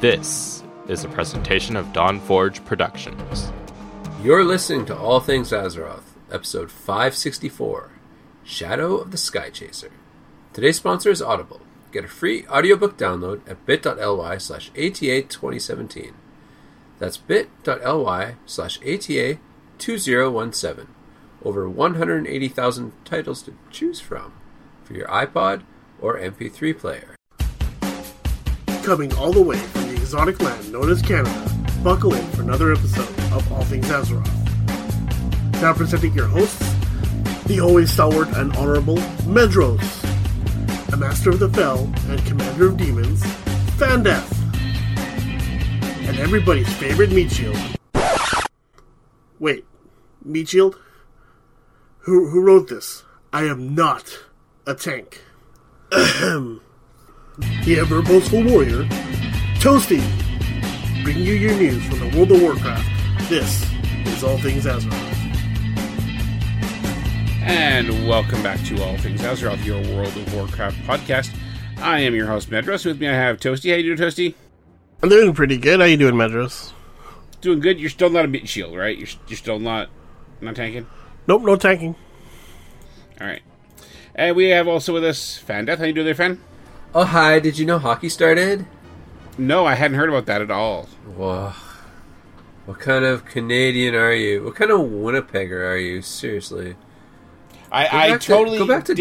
This is a presentation of Dawn Forge Productions. You're listening to All Things Azeroth, episode 564, Shadow of the Sky Chaser. Today's sponsor is Audible. Get a free audiobook download at bit.ly/ATA2017. That's bit.ly/ATA2017. Over 180,000 titles to choose from for your iPod or MP3 player. Coming all the way from the exotic land known as Canada, buckle in for another episode of All Things Azeroth. Now presenting your hosts, the always stalwart and honorable Medros, a master of the Fel and commander of demons, Fandeth, and everybody's favorite meat shield. Wait, meat shield? Who wrote this? I am not a tank. Ahem. The ever boastful warrior, Toasty, bringing you your news from the World of Warcraft. This is All Things Azeroth. And welcome back to All Things Azeroth, your World of Warcraft podcast. I am your host, Medros. With me I have Toasty. How you doing, Toasty? I'm doing pretty good. How you doing, Medros? Doing good. You're still not a meat shield, right? You're still not tanking? Nope, no tanking. Alright. And we have also with us Fandeth. How you doing there, Fan? Oh, hi. Did you know hockey started? No, I hadn't heard about that at all. Whoa. What kind of Canadian are you? What kind of Winnipegger are you? Seriously. I totally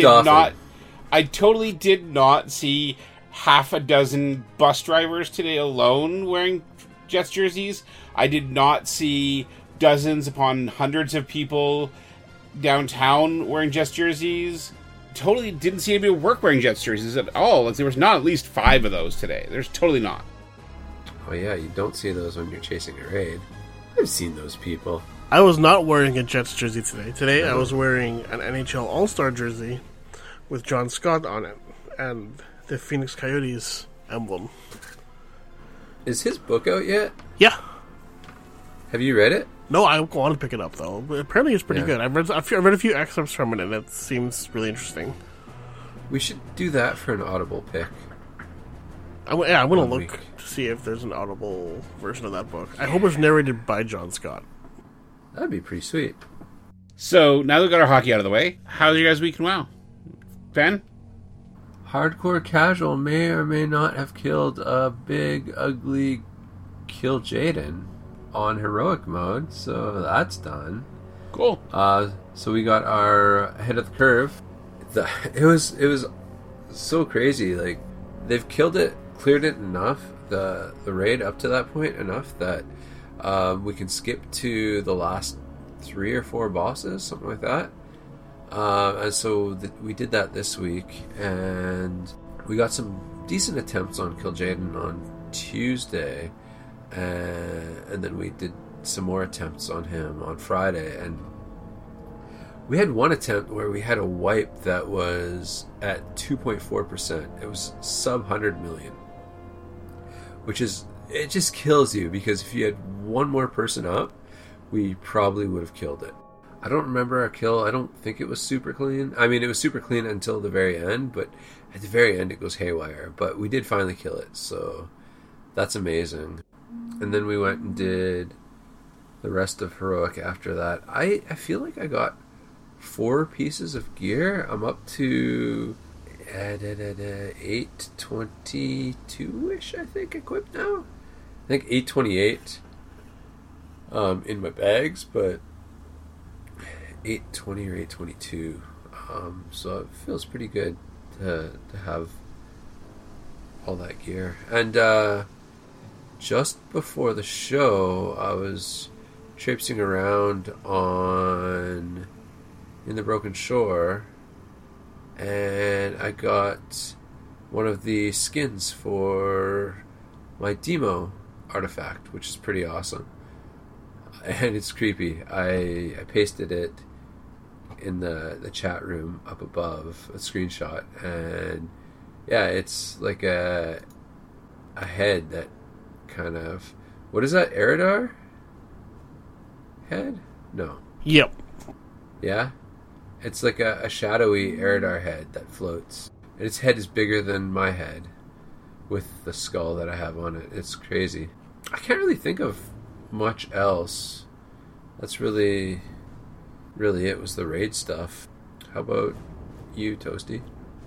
did not see half a dozen bus drivers today alone wearing Jets jerseys. I did not see dozens upon hundreds of people downtown wearing Jets jerseys. Totally didn't see anybody at work wearing Jets jerseys at all. Like, there was not at least 5 of those today. There's totally not. Oh yeah, you don't see those when you're chasing a raid. I've seen those people. I was not wearing a Jets jersey today. Today I was wearing an NHL All-Star jersey with John Scott on it and the Phoenix Coyotes emblem. Is his book out yet? Yeah. Have you read it? No, I want to pick it up, though. But apparently it's pretty good. I've read a few excerpts from it, and it seems really interesting. We should do that for an Audible pick. I'm going to look to see if there's an Audible version of that book. I hope it's narrated by John Scott. That'd be pretty sweet. So, now that we've got our hockey out of the way, how's your guys' week in WoW? Fan? Hardcore Casual may or may not have killed a big, ugly Kill Jaden on heroic mode, so that's done. Cool. So we got our ahead of the curve. It was so crazy. Like, they've cleared it enough, the raid up to that point enough that we can skip to the last 3 or 4 bosses, something like that. And so we did that this week, and we got some decent attempts on Kill Jaden on Tuesday. And then we did some more attempts on him on Friday, and we had one attempt where we had a wipe that was at 2.4%. It was sub 100 million, it just kills you, because if you had one more person up, we probably would have killed it. I don't remember our kill. I don't think it was super clean. I mean, it was super clean until the very end, but at the very end it goes haywire. But we did finally kill it, so that's amazing. And then we went and did the rest of Heroic after that. I feel like I got 4 pieces of gear. I'm up to 822-ish, I think, equipped now. I think 828 in my bags, but 820 or 822. So it feels pretty good to have all that gear. And just before the show, I was traipsing around in the Broken Shore, and I got one of the skins for my Demo artifact, which is pretty awesome. And it's creepy. I pasted it in the chat room up above, a screenshot, and yeah, it's like a head that kind of, what is that, Eridar head? No. Yep. Yeah? It's like a shadowy Eridar head that floats. And its head is bigger than my head, with the skull that I have on it. It's crazy. I can't really think of much else. That's really it was the raid stuff. How about you, Toasty?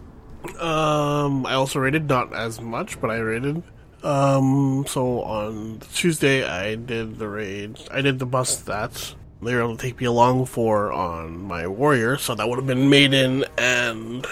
I also raided, not as much, but I raided. So on Tuesday I did the raid. I did the bust that they were able to take me along for on my warrior, so that would have been Maiden and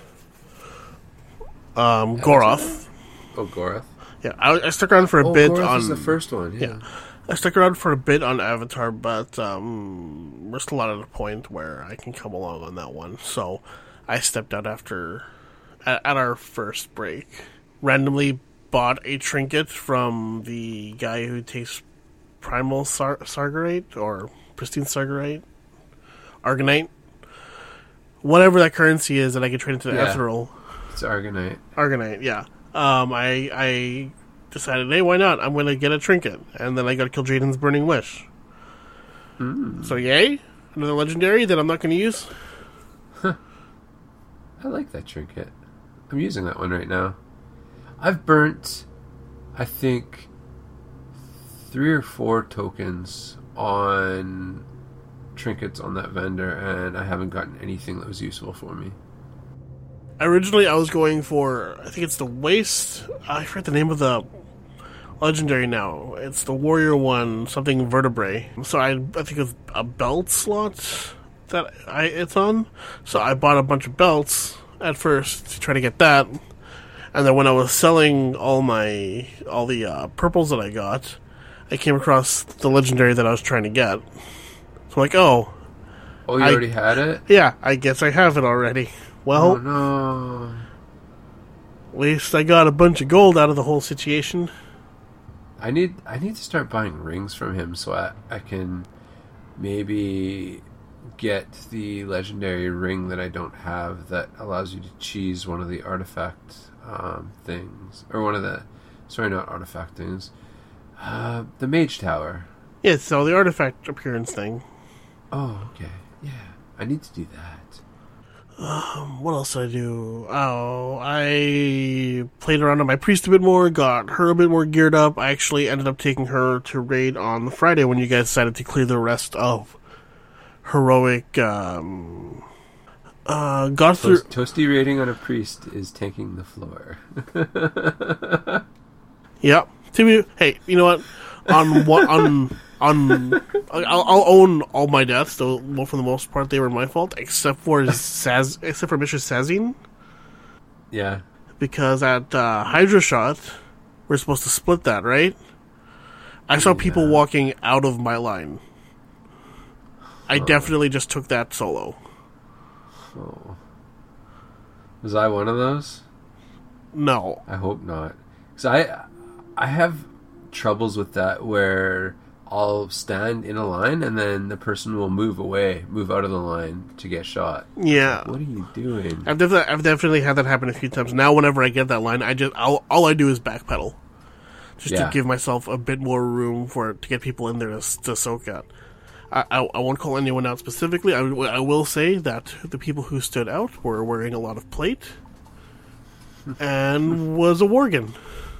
Goroth. Oh, Goroth. Yeah, I stuck around for a bit Goroth on was the first one. Yeah. I stuck around for a bit on Avatar, but we're still not at a point where I can come along on that one. So I stepped out at our first break. Randomly bought a trinket from the guy who takes Primal Sargerite or Pristine Sargerite, Argonite, whatever that currency is that I can trade into the Ethereal. It's Argonite. Argonite, yeah. I decided, hey, why not? I'm going to get a trinket. And then I got to kill Jaden's Burning Wish. So, yay. Another legendary that I'm not going to use. I like that trinket. I'm using that one right now. I've burnt, I think, 3 or 4 tokens on trinkets on that vendor, and I haven't gotten anything that was useful for me. Originally, I was going for, I think it's the Waste. I forget the name of the legendary now. It's the Warrior one, something Vertebrae. So I think it's a belt slot that it's on. So I bought a bunch of belts at first to try to get that. And then when I was selling all the purples that I got, I came across the legendary that I was trying to get. So I'm like, oh. Oh, you already had it? Yeah, I guess I have it already. Well, oh, no. At least I got a bunch of gold out of the whole situation. I need to start buying rings from him so I can maybe get the legendary ring that I don't have that allows you to cheese one of the artifact things. Or one of the... Sorry, not artifact things. The Mage Tower. Yeah, so the artifact appearance thing. Oh, okay. Yeah, I need to do that. What else did I do? Oh, I played around on my priest a bit more, got her a bit more geared up. I actually ended up taking her to raid on the Friday when you guys decided to clear the rest of heroic. Got through. Toasty raiding on a priest is tanking the floor. Yep. Hey, you know what? I'll own all my deaths, though for the most part they were my fault, except for Mistress Sazine. Yeah. Because at Hydra Shot, we're supposed to split that, right? I saw people walking out of my line. I definitely just took that solo. Oh. Was I one of those? No. I hope not. Because I have troubles with that where I'll stand in a line and then the person will move out of the line to get shot. Yeah. What are you doing? I've definitely had that happen a few times. Now whenever I get that line, all I do is backpedal. Just to give myself a bit more room to get people in there to soak at. I won't call anyone out specifically. I will say that the people who stood out were wearing a lot of plate and was a Worgen.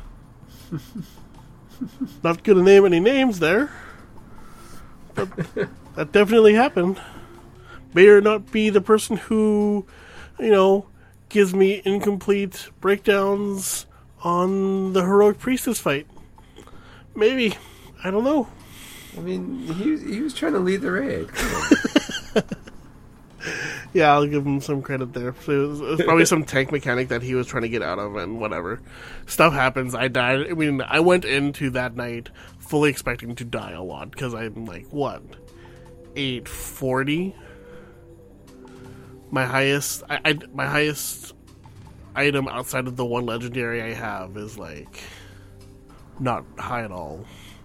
Not going to name any names there, but that definitely happened. May or not be the person who, gives me incomplete breakdowns on the heroic priestess fight. Maybe. I don't know. I mean, he was trying to lead the raid. Yeah, I'll give him some credit there. It was probably some tank mechanic that he was trying to get out of, and whatever. Stuff happens. I died. I mean, I went into that night fully expecting to die a lot, because I'm like, what? 840? My highest item outside of the one legendary I have is, like, not high at all.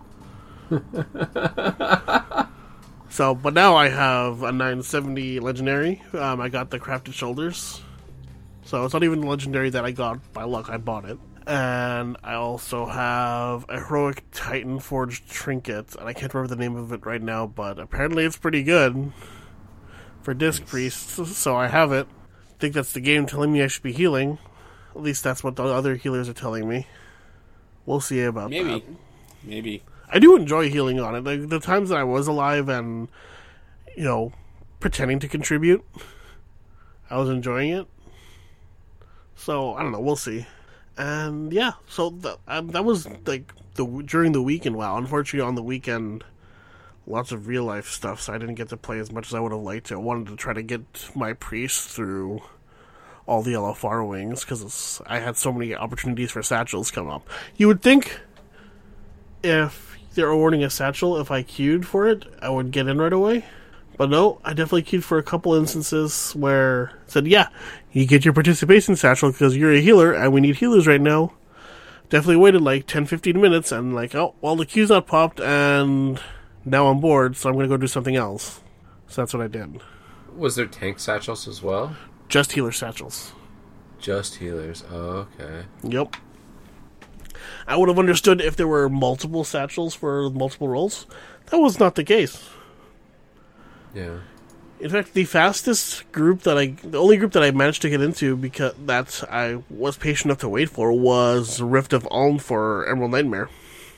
So, but now I have a 970 legendary. I got the crafted shoulders. So it's not even the legendary that I got by luck. I bought it. And I also have a heroic Titan forged trinket. And I can't remember the name of it right now, but apparently it's pretty good for disc priests. So I have it. I think that's the game telling me I should be healing. At least that's what the other healers are telling me. We'll see about that. Maybe. I do enjoy healing on it. Like, the times that I was alive and, pretending to contribute, I was enjoying it. So, I don't know. We'll see. And, yeah. So, that was, like, during the weekend. Wow. Unfortunately, on the weekend, lots of real-life stuff, so I didn't get to play as much as I would have liked to. I wanted to try to get my priest through all the LFR wings, because I had so many opportunities for satchels come up. You would think if they're awarding a satchel, if I queued for it, I would get in right away. But no, I definitely queued for a couple instances where it said, yeah, you get your participation satchel because you're a healer, and we need healers right now. Definitely waited like 10-15 minutes, and like, oh, well, the queue's not popped, and now I'm bored, so I'm going to go do something else. So that's what I did. Was there tank satchels as well? Just healer satchels. Just healers. Oh, okay. Yep. I would have understood if there were multiple satchels for multiple roles. That was not the case. Yeah. In fact, the only group that I managed to get into because that I was patient enough to wait for was Rift of Ulm for Emerald Nightmare.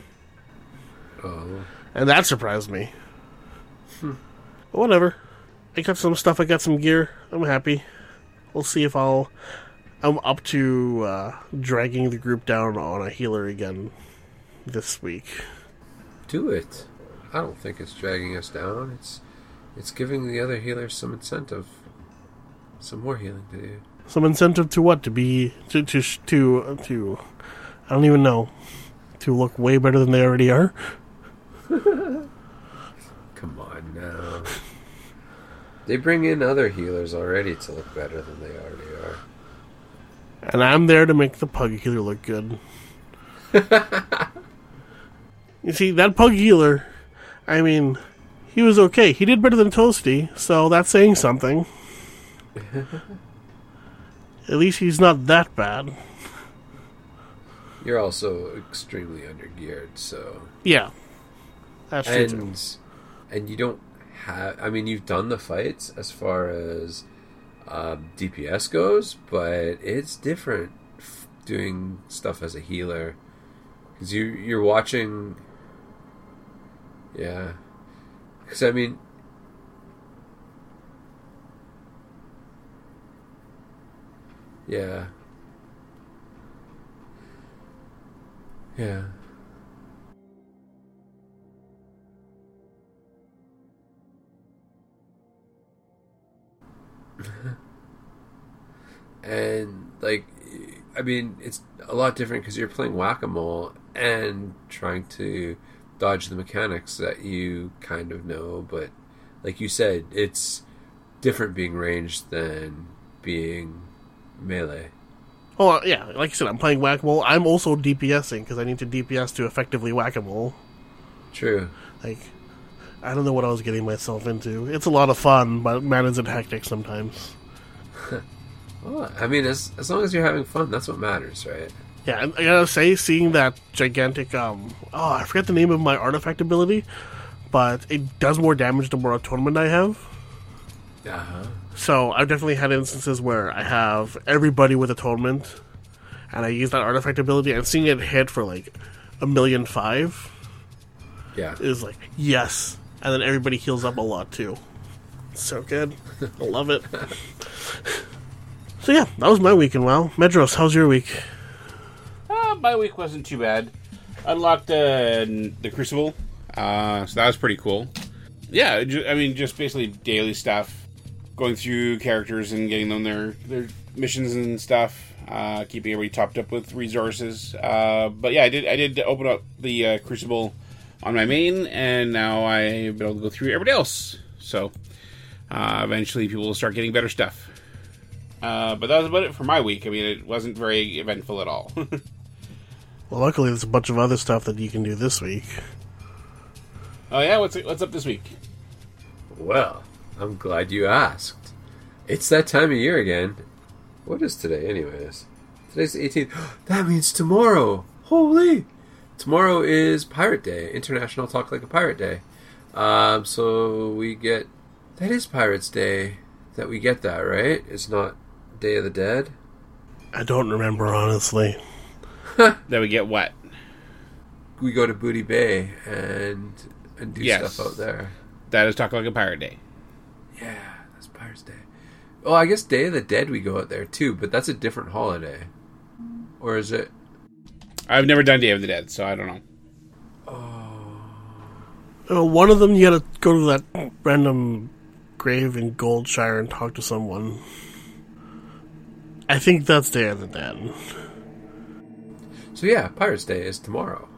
Oh. And that surprised me. But whatever. I got some stuff, I got some gear. I'm happy. We'll see if I'm up to dragging the group down on a healer again this week. Do it. I don't think it's dragging us down. It's giving the other healers some incentive. Some more healing to do. Some incentive to what? To I don't even know. To look way better than they already are? Come on now. They bring in other healers already to look better than they already are. And I'm there to make the pug healer look good. You see, that pug healer, I mean, he was okay. He did better than Toasty, so that's saying something. At least he's not that bad. You're also extremely undergeared, so... Yeah. That's true, too. And you don't have... I mean, you've done the fights as far as DPS goes, but it's different doing stuff as a healer. Because you're watching... Yeah. Because, I mean... Yeah. Yeah. And, like, I mean, it's a lot different because you're playing whack-a-mole and trying to dodge the mechanics that you kind of know, but like you said, it's different being ranged than being melee. Oh, yeah, like I said, I'm playing whack-a-mole. I'm also DPSing because I need to DPS to effectively whack-a-mole. True. Like, I don't know what I was getting myself into. It's a lot of fun, but man, is it hectic sometimes. Well, I mean, as long as you're having fun, that's what matters, right? Yeah, I gotta say, seeing that gigantic, I forget the name of my artifact ability, but it does more damage the more atonement I have. Uh-huh. So I've definitely had instances where I have everybody with atonement, and I use that artifact ability, and seeing it hit for like 1,000,005 is like, yes. And then everybody heals up a lot too. So good. I love it. So yeah, that was my weekend. Wow. Medros, how's your week? My week wasn't too bad. Unlocked the Crucible, so that was pretty cool. Yeah, I mean, just basically daily stuff, going through characters and getting them their missions and stuff, keeping everybody topped up with resources. But yeah, I did open up the Crucible on my main, and now I've been able to go through everybody else. So eventually people will start getting better stuff. But that was about it for my week. I mean, it wasn't very eventful at all. Well, luckily there's a bunch of other stuff that you can do this week. Oh yeah? What's up this week? Well, I'm glad you asked. It's that time of year again. What is today, anyways? Today's the 18th. That means tomorrow! Holy! Tomorrow is Pirate Day. International Talk Like a Pirate Day. So we get... That is Pirates Day that we get that, right? It's not Day of the Dead? I don't remember, honestly. That we get what? We go to Booty Bay and do Yes. stuff out there. That is Talk Like a Pirate Day. Yeah, that's Pirates Day. Well, I guess Day of the Dead we go out there too, but that's a different holiday. Or is it? I've never done Day of the Dead, so I don't know. One of them, you gotta go to that random grave in Goldshire and talk to someone. I think that's Day of the Dead. So yeah, Pirates Day is tomorrow.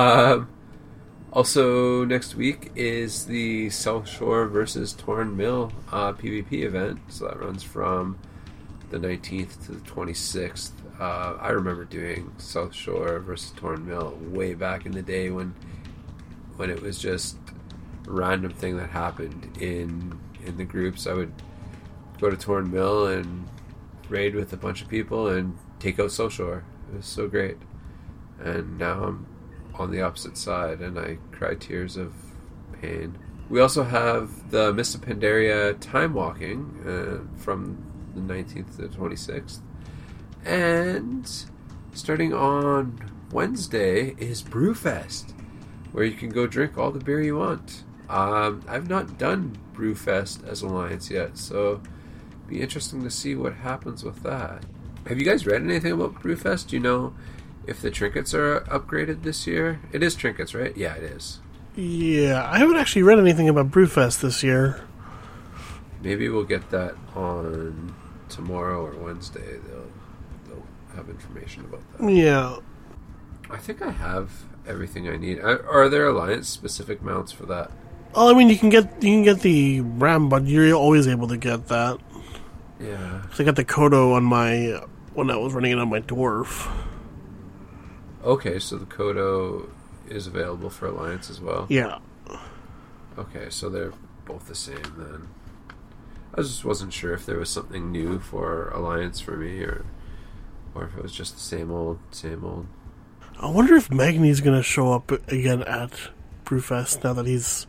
Also, next week is the South Shore versus Torn Mill PvP event. So that runs from the 19th to the 26th. I remember doing South Shore versus Torn Mill way back in the day when it was just a random thing that happened in the groups. I would go to Torn Mill and raid with a bunch of people and take out South Shore. It was so great. And now I'm on the opposite side and I cry tears of pain. We also have the Mists of Pandaria time walking from the 19th to the 26th. And starting on Wednesday is Brewfest, where you can go drink all the beer you want. I've not done Brewfest as Alliance yet, so it'd be interesting to see what happens with that. Have you guys read anything about Brewfest? Do you know if the trinkets are upgraded this year? It is trinkets, right? Yeah, it is. Yeah, I haven't actually read anything about Brewfest this year. Maybe we'll get that on tomorrow or Wednesday. They'll have information about that. Yeah. I think I have everything I need. Are there Alliance specific mounts for that? Well, I mean, you can get the Ram, but you're always able to get that. Yeah. So I got the Kodo on my when I was running it on my Dwarf. Okay, so the Kodo is available for Alliance as well? Yeah. Okay, so they're both the same then. I just wasn't sure if there was something new for Alliance for me or if it was just the same old. I wonder if Magni's going to show up again at Brewfest now that he's,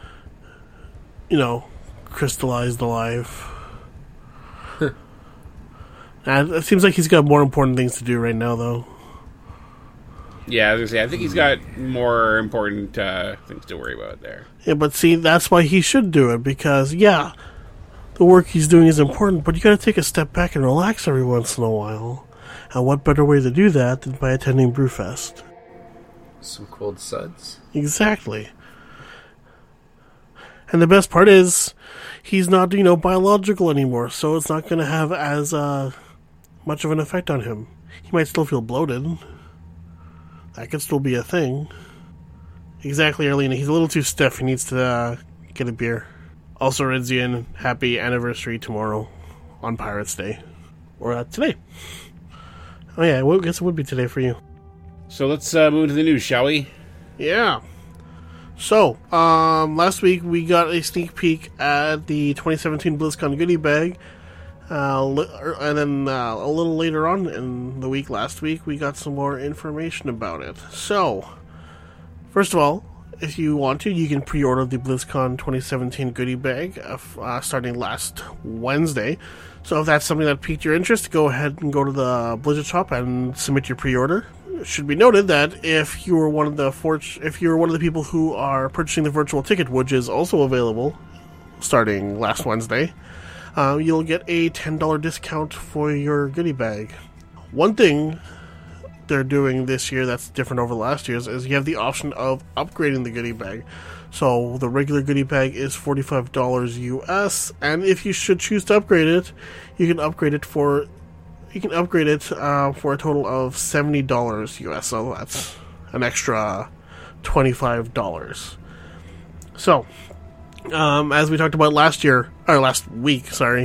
crystallized alive. And it seems like he's got more important things to do right now, though. Yeah, I was gonna say, I think he's got more important things to worry about there. Yeah, but see, that's why he should do it, because, the work he's doing is important, but you gotta take a step back and relax every once in a while. And what better way to do that than by attending Brewfest? Some cold suds. Exactly. And the best part is, he's not, biological anymore, so it's not going to have as much of an effect on him. He might still feel bloated. That could still be a thing. Exactly, Arlena. He's a little too stiff. He needs to get a beer. Also, Redzian, happy anniversary tomorrow on Pirates Day. Or today. Oh yeah, I guess it would be today for you. So let's move to the news, shall we? Yeah. So, last week we got a sneak peek at the 2017 BlizzCon goodie bag. And then a little later on in the week, last week, we got some more information about it. So, first of all, if you want to, you can pre-order the BlizzCon 2017 goodie bag starting last Wednesday. So if that's something that piqued your interest, go ahead and go to the Blizzard shop and submit your pre-order. It should be noted that if you were one of the people who are purchasing the virtual ticket, which is also available starting last Wednesday, you'll get a $10 discount for your goodie bag. One thing they're doing this year that's different over last year's is you have the option of upgrading the goodie bag. So the regular goodie bag is $45 US, and if you should choose to upgrade it, you can upgrade it for a total of $70 US. So that's an extra $25. So, as we talked about last week,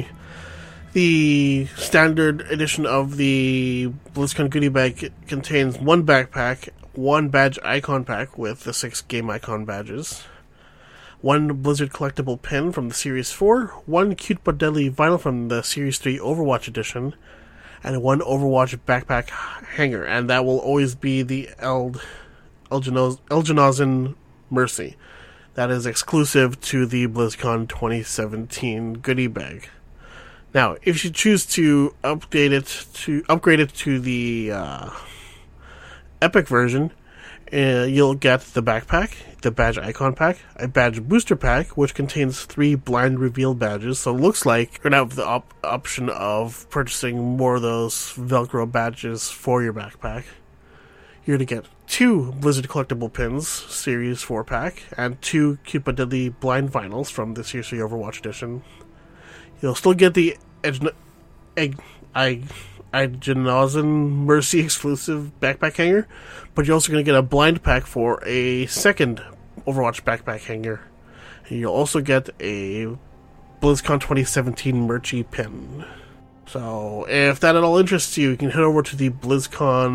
the standard edition of the BlizzCon goodie bag contains one backpack, one badge icon pack with the 6 game icon badges, one Blizzard collectible pin from the Series 4, one Cute But Deadly vinyl from the Series 3 Overwatch edition, and one Overwatch backpack hanger, and that will always be the El'Janazin Mercy. That is exclusive to the BlizzCon 2017 goodie bag. Now, if you choose to upgrade it to the Epic version, you'll get the backpack, the badge icon pack, a badge booster pack, which contains 3 blind reveal badges. So it looks like you're going to have the option of purchasing more of those Velcro badges for your backpack. You're going to get 2 Blizzard collectible pins, Series 4 pack, and 2 Cute But Deadly blind vinyls from this year's Overwatch edition. You'll still get the Aegnazan Mercy exclusive backpack hanger, but you're also going to get a blind pack for a second Overwatch backpack hanger. And you'll also get a BlizzCon 2017 merchy pin. So, if that at all interests you, you can head over to the Blizzard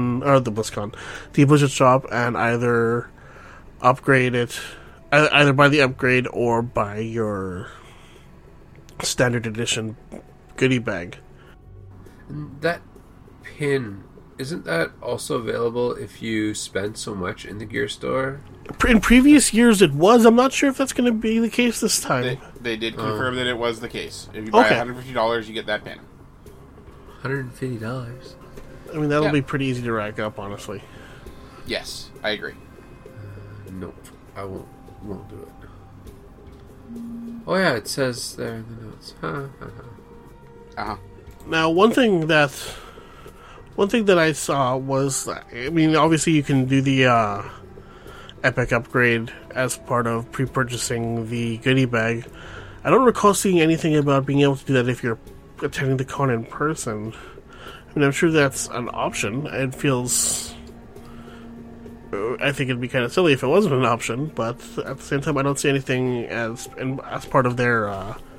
shop and either upgrade it, either buy the upgrade or buy your standard edition goodie bag. That pin, isn't that also available if you spend so much in the gear store? In previous years it was. I'm not sure if that's going to be the case this time. They did confirm that it was the case. If you buy $150, you get that pin. $150? I mean, that'll be pretty easy to rack up, honestly. Yes, I agree. Nope, I won't do it. Oh yeah, it says there in the notes. Now, one thing that I saw was, I mean, obviously you can do the Epic upgrade as part of pre-purchasing the goodie bag. I don't recall seeing anything about being able to do that if you're attending the con in person. I mean, I'm sure that's an option. It feels... I think it'd be kind of silly if it wasn't an option, but at the same time, I don't see anything as part of their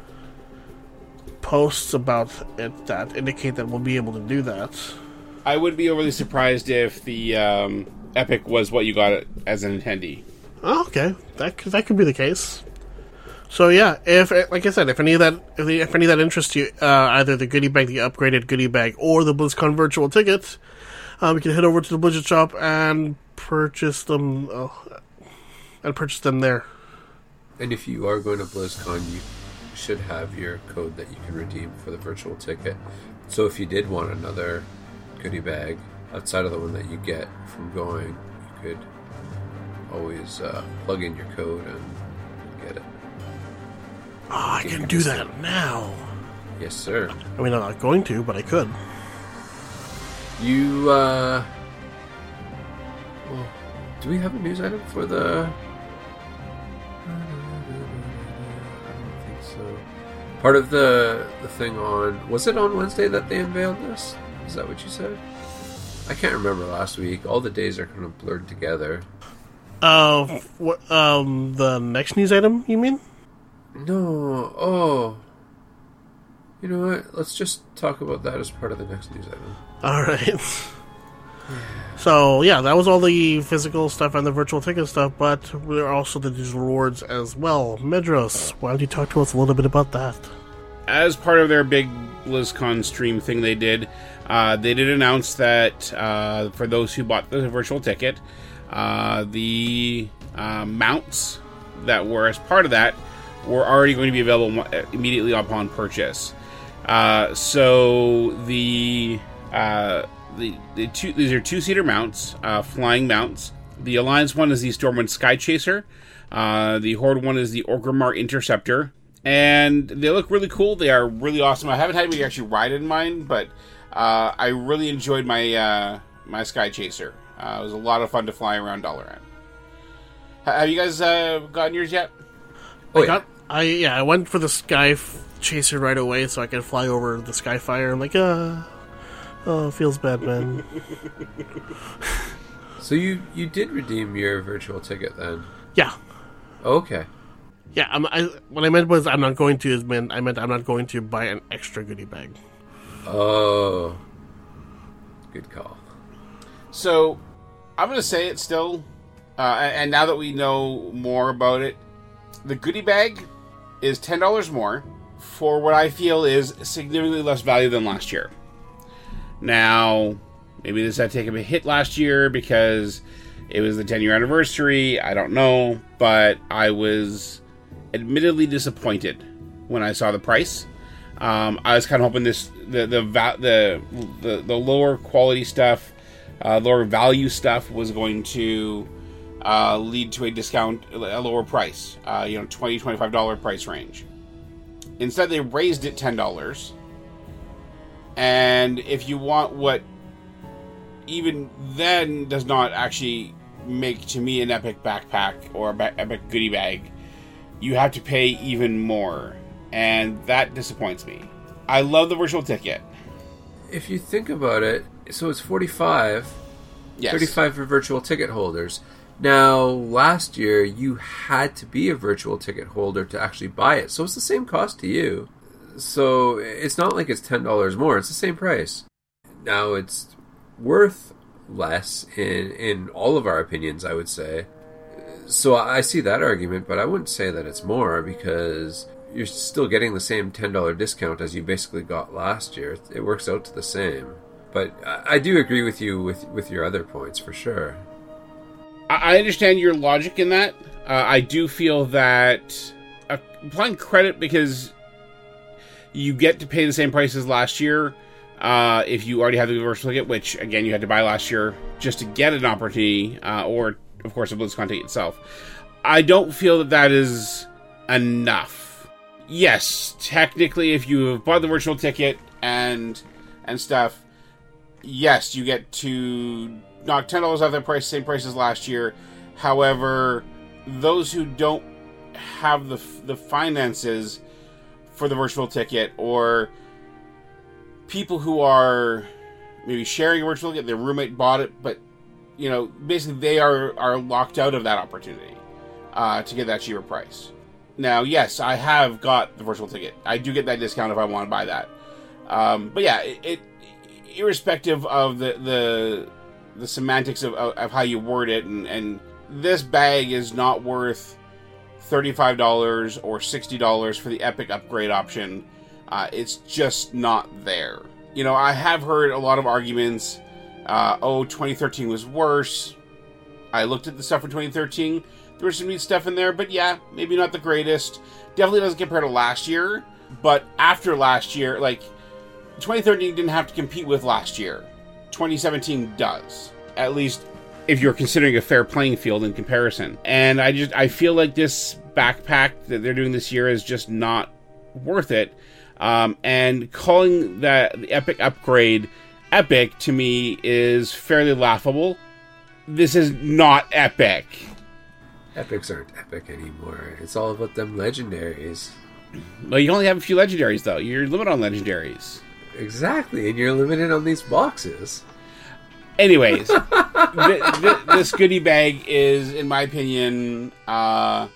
posts about it that indicate that we'll be able to do that. I wouldn't be overly surprised if the Epic was what you got as an attendee. Oh, okay, that could be the case. So yeah, if like I said, if any of that interests you, either the goodie bag, the upgraded goodie bag, or the BlizzCon virtual ticket, you can head over to the Blizzard shop and purchase them. Purchase them there. And if you are going to BlizzCon, you should have your code that you can redeem for the virtual ticket. So if you did want another goodie bag outside of the one that you get from going, you could always plug in your code and get it. Oh, I can do that now. Yes, sir. I mean, I'm not going to, but I could. You, well, do we have a news item for the... I don't think so. Part of the thing on... Was it on Wednesday that they unveiled this? Is that what you said? I can't remember last week. All the days are kind of blurred together. The next news item, you mean? No. Oh. You know what? Let's just talk about that as part of the next news item. Alright. So, yeah, that was all the physical stuff and the virtual ticket stuff, but there are also the digital rewards as well. Medros, why don't you talk to us a little bit about that? As part of their big BlizzCon stream thing they did announce that for those who bought the virtual ticket, the mounts that were as part of that were already going to be available immediately upon purchase. So these are two-seater mounts, flying mounts. The Alliance one is the Stormwind Sky Chaser. The Horde one is the Orgrimmar Interceptor. And they look really cool. They are really awesome. I haven't had anybody actually ride in mine, but I really enjoyed my my Sky Chaser. It was a lot of fun to fly around Dalaran. Have you guys gotten yours yet? I went for the Sky Chaser right away so I could fly over the Skyfire. I'm like, it feels bad, man. So you did redeem your virtual ticket then? Yeah. Okay. Yeah, what I meant was I'm not going to buy an extra goodie bag. Oh. Good call. So, I'm going to say it still, and now that we know more about it, the goodie bag is $10 more for what I feel is significantly less value than last year. Now, maybe this had taken a hit last year because it was the 10-year anniversary, I don't know, but I was admittedly disappointed when I saw the price. I was kind of hoping the lower quality stuff, lower value stuff was going to lead to a discount, a lower price, $20, $25 price range. Instead, they raised it $10. And if you want what even then does not actually make, to me, an Epic backpack or Epic goodie bag, you have to pay even more. And that disappoints me. I love the virtual ticket. If you think about it, so it's $45. Yes. $35 for virtual ticket holders. Now, last year, you had to be a virtual ticket holder to actually buy it. So it's the same cost to you. So it's not like it's $10 more. It's the same price. Now, it's worth less in all of our opinions, I would say. So I see that argument, but I wouldn't say that it's more, because you're still getting the same $10 discount as you basically got last year. It works out to the same. But I do agree with you with your other points, for sure. I understand your logic in that. I do feel that applying credit, because you get to pay the same price as last year if you already have the virtual ticket, which, again, you had to buy last year just to get an opportunity, or, of course, the BlizzCon ticket itself. I don't feel that is enough. Yes, technically, if you have bought the virtual ticket and stuff, yes, you get to knock $10 off their price, same price as last year. However, those who don't have the finances for the virtual ticket, or people who are maybe sharing a virtual ticket, their roommate bought it, but basically they are locked out of that opportunity to get that cheaper price. Now, yes, I have got the virtual ticket. I do get that discount if I want to buy that. But yeah, it irrespective of the semantics of how you word it, and this bag is not worth $35 or $60 for the Epic upgrade option. It's just not there. I have heard a lot of arguments. 2013 was worse. I looked at the stuff from 2013. There was some neat stuff in there, but yeah, maybe not the greatest. Definitely doesn't compare to last year. But after last year, 2013 didn't have to compete with last year. 2017 does. At least if you're considering a fair playing field in comparison. And I feel like this backpack that they're doing this year is just not worth it. And calling the Epic upgrade Epic, to me, is fairly laughable. This is not Epic. Epics aren't epic anymore. It's all about them legendaries. Well, you only have a few legendaries, though. You're limited on legendaries. Exactly, and you're limited on these boxes. Anyways, this goodie bag is, in my opinion, I've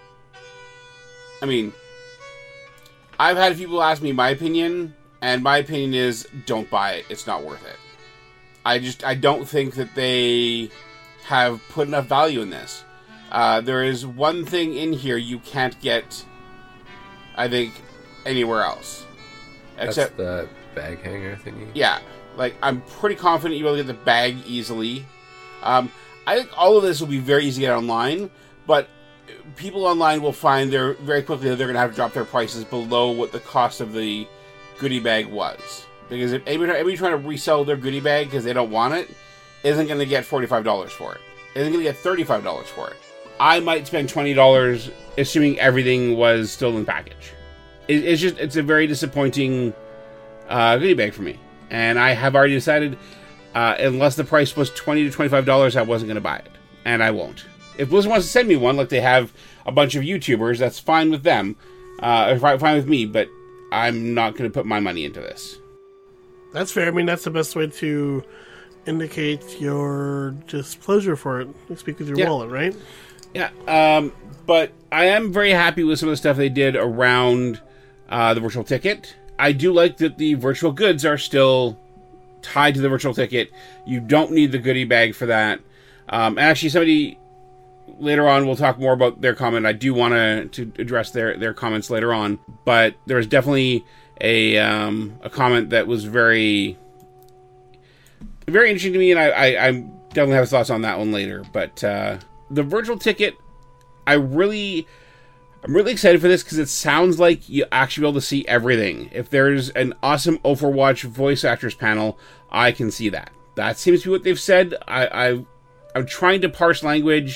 had people ask me my opinion, and my opinion is, don't buy it. It's not worth it. I don't think that they have put enough value in this. There is one thing in here you can't get, I think, anywhere else. Except the bag hanger thingy? Yeah. I'm pretty confident you'll be able to get the bag easily. I think all of this will be very easy to get online, but people online will find very quickly that they're going to have to drop their prices below what the cost of the goodie bag was. Because if anybody trying to resell their goodie bag because they don't want it, isn't going to get $45 for it. Isn't going to get $35 for it. I might spend $20, assuming everything was still in the package. It's a very disappointing goodie bag for me. And I have already decided, unless the price was $20 to $25, I wasn't going to buy it. And I won't. If Blizzard wants to send me one, like they have a bunch of YouTubers, that's fine with them. Fine with me, but I'm not going to put my money into this. That's fair. That's the best way to indicate your displeasure for it. You speak with your wallet, right? Yeah. But I am very happy with some of the stuff they did around the virtual ticket. I do like that the virtual goods are still tied to the virtual ticket. You don't need the goodie bag for that. Actually, somebody later on will talk more about their comment. I do want to address their comments later on. But there was definitely a comment that was very, very interesting to me, and I definitely have thoughts on that one later. But the virtual ticket, I really I'm really excited for this because it sounds like you actually be able to see everything. If there's an awesome Overwatch voice actors panel, I can see that. That seems to be what they've said. I'm trying to parse language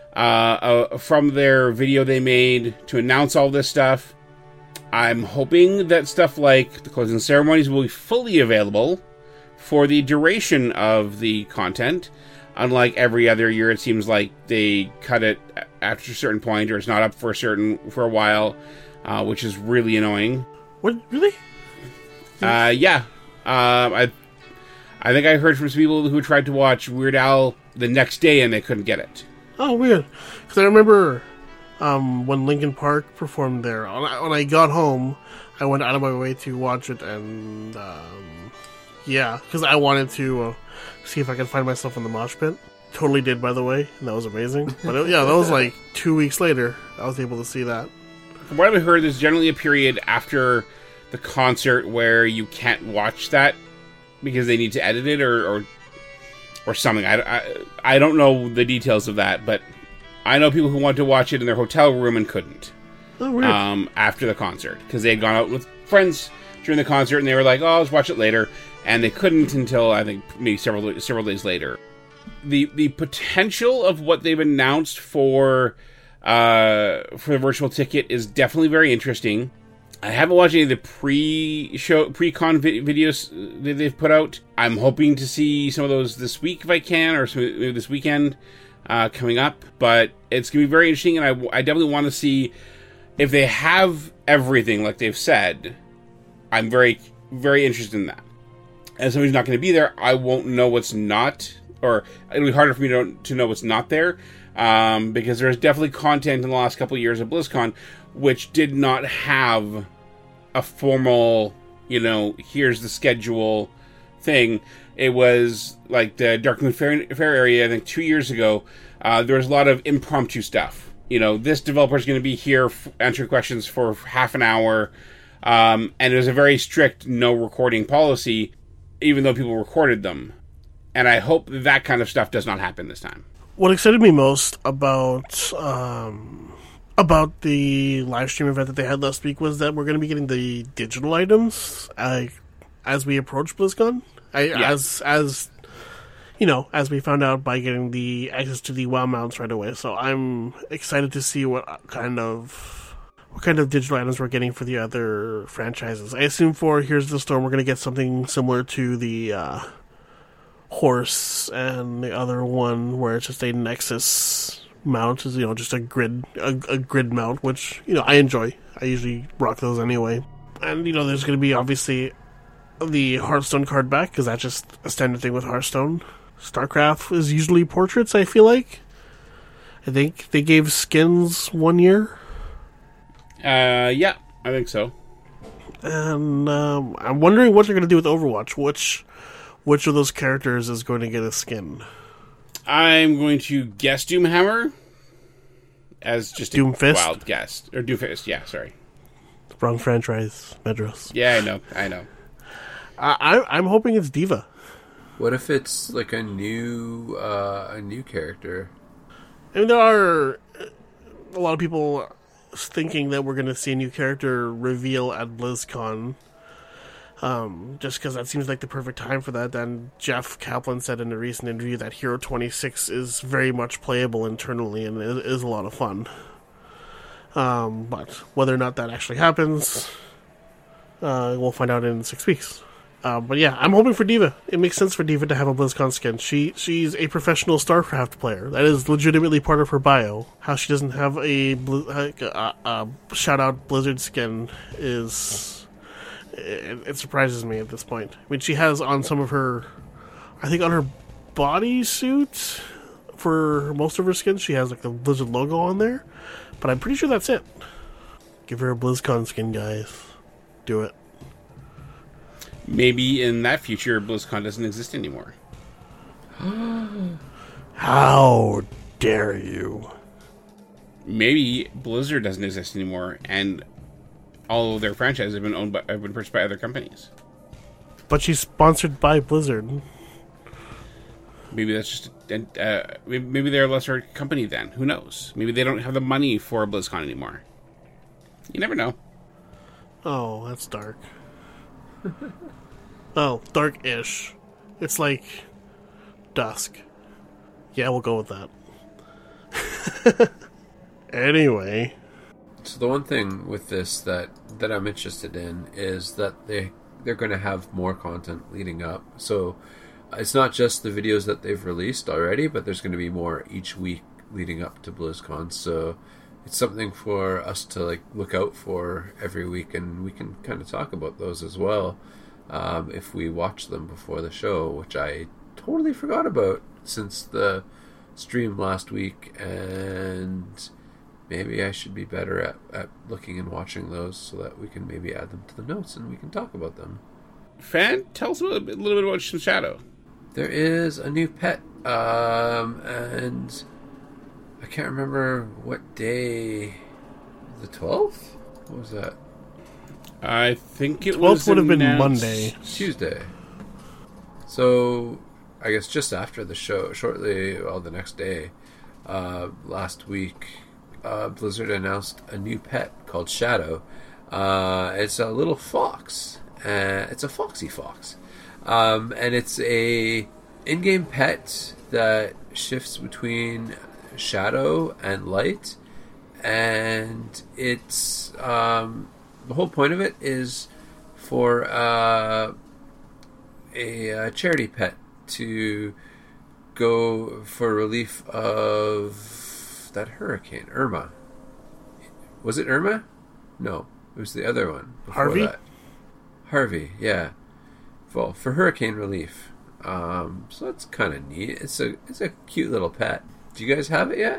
from their video they made to announce all this stuff. I'm hoping that stuff like the closing ceremonies will be fully available for the duration of the content. Unlike every other year, it seems like they cut it after a certain point, or it's not up for a while, which is really annoying. What, really? Yeah. I think I heard from some people who tried to watch Weird Al the next day and they couldn't get it. Oh, weird. Because I remember when Linkin Park performed there. When I got home, I went out of my way to watch it, and yeah, because I wanted to see if I could find myself in the mosh pit. Totally did, by the way, and that was amazing. But that was like 2 weeks later, I was able to see that. From what I've heard, there's generally a period after the concert where you can't watch that because they need to edit it or something. I don't know the details of that, but I know people who wanted to watch it in their hotel room and couldn't. Oh, weird. After the concert, because they had gone out with friends during the concert and they were like, "Oh, let's watch it later," and they couldn't until I think maybe several days later. The potential of what they've announced for the virtual ticket is definitely very interesting. I haven't watched any of the pre-con videos that they've put out. I'm hoping to see some of those this week if I can, or maybe this weekend coming up. But it's going to be very interesting, and I definitely want to see if they have everything like they've said. I'm very, very interested in that. As somebody who's not going to be there, I won't know what's not, or it'll be harder for me to know what's not there, because there's definitely content in the last couple of years of BlizzCon which did not have a formal, here's the schedule thing. It was like the Darkmoon Fair area, I think 2 years ago, there was a lot of impromptu stuff. This developer's going to be here answering questions for half an hour, and it was a very strict no recording policy, even though people recorded them. And I hope that kind of stuff does not happen this time. What excited me most about the live stream event that they had last week was that we're going to be getting the digital items as we approach BlizzCon. As we found out by getting the access to the WoW mounts right away. So I'm excited to see what kind of digital items we're getting for the other franchises. I assume for Here's the Storm, we're going to get something similar to the horse and the other one where it's just a Nexus mount, is just a grid mount, which I enjoy. I usually rock those anyway. And there's going to be obviously the Hearthstone card back, because that's just a standard thing with Hearthstone. StarCraft is usually portraits, I feel like. I think they gave skins 1 year. Yeah, I think so. And I'm wondering what they're going to do with Overwatch. Which of those characters is going to get a skin? I'm going to guess Doomhammer as just Doomfist? A wild guess. Or Doomfist, yeah, sorry. Wrong franchise, Medros. Yeah, I know. I'm hoping it's Diva. What if it's like a new character? I mean, there are a lot of people thinking that we're going to see a new character reveal at BlizzCon. Just because that seems like the perfect time for that. And Jeff Kaplan said in a recent interview that Hero 26 is very much playable internally and it is a lot of fun. But whether or not that actually happens, we'll find out in 6 weeks. But yeah, I'm hoping for Diva. It makes sense for Diva to have a BlizzCon skin. She's a professional StarCraft player. That is legitimately part of her bio. How she doesn't have a shout-out Blizzard skin is... It surprises me at this point. I mean, she has on some of her... I think on her bodysuit, for most of her skins, she has like the Blizzard logo on there. But I'm pretty sure that's it. Give her a BlizzCon skin, guys. Do it. Maybe in that future, BlizzCon doesn't exist anymore. How dare you? Maybe Blizzard doesn't exist anymore, and all of their franchises have been purchased by other companies. But she's sponsored by Blizzard. Maybe that's just maybe they're a lesser company then. Who knows? Maybe they don't have the money for BlizzCon anymore. You never know. Oh, that's dark. Oh, dark-ish. It's like dusk. Yeah, we'll go with that. Anyway. So the one thing with this that I'm interested in is that they're going to have more content leading up. So it's not just the videos that they've released already, but there's going to be more each week leading up to BlizzCon. So it's something for us to like look out for every week, and we can kind of talk about those as well if we watch them before the show, which I totally forgot about since the stream last week, and maybe I should be better at looking and watching those so that we can maybe add them to the notes and we can talk about them. Fan, tell us a little bit about Shadow. There is a new pet, and I can't remember what day. The 12th? What was that? I think it was 12th would have been announced Monday. Tuesday. So, I guess just after the show, shortly, the next day, last week, Blizzard announced a new pet called Shadow. It's a little fox. It's a foxy fox. And it's a in-game pet that shifts between shadow and light. And it's... the whole point of it is for a charity pet to go for relief of that hurricane, Irma. Was it Irma? No, it was the other one. Harvey? That. Harvey, yeah. Well, for hurricane relief. So that's kind of neat. It's a cute little pet. Do you guys have it yet?